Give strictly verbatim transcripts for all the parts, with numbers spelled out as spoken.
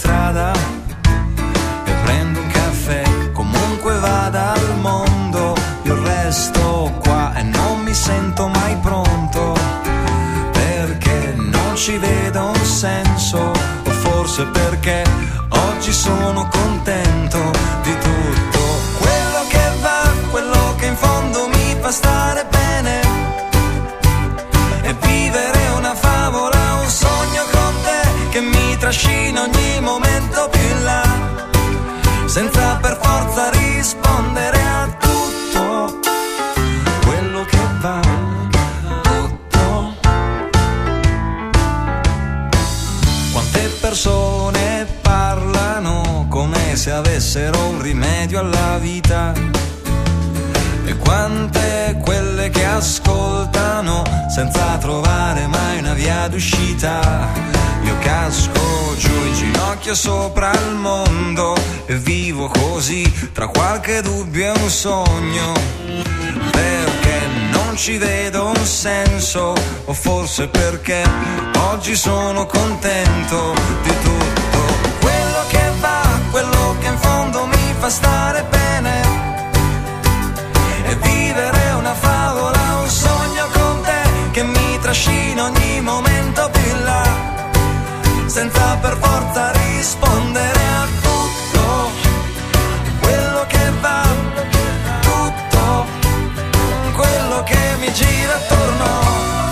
strada e prendo un caffè. Comunque vada al mondo, io resto qua e non mi sento mai pronto, perché non ci vedo un senso, o forse perché oggi sono contento di tutto quello che va, quello che in fondo mi fa stare bene, e vivere una favola, un sogno con te che mi trascina ogni momento più in là, senza per forza rispondere a tutto quello che va, tutto. Quante persone parlano come se avessero un rimedio alla vita, e quante quelle che ascoltano senza trovare mai una via d'uscita. Io casco giù in ginocchio sopra il mondo e vivo così tra qualche dubbio e un sogno, perché non ci vedo un senso, o forse perché oggi sono contento di tutto quello che va, quello che in fondo mi fa stare bene, e vivere una favola, un sogno con te che mi trascina ogni momento più in là, senza per forza rispondere a tutto quello che va, tutto quello che mi gira attorno.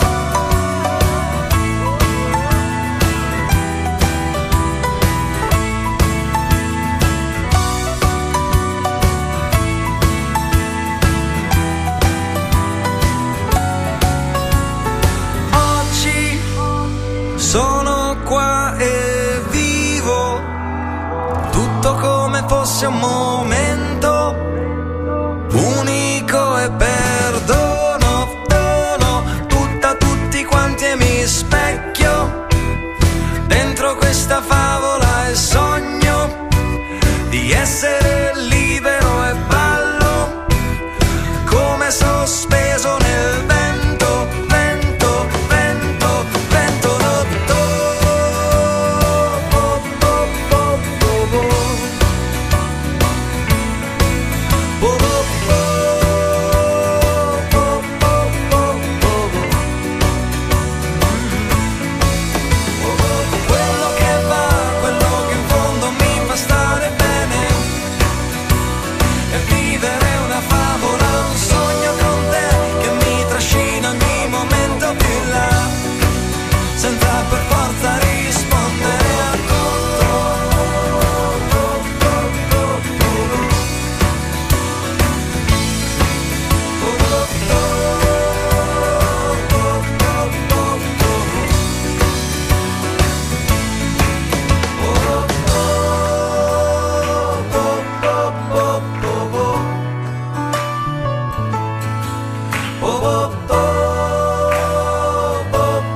Sono qua e vivo tutto come fosse un momento unico, e perdono, dono tutta a tutti quanti e mi specchio dentro questa favola e sogno di essere libero e ballo come sospeso nel vento, vento, vento, vento.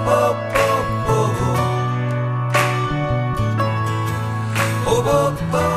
Oh, oh, oh.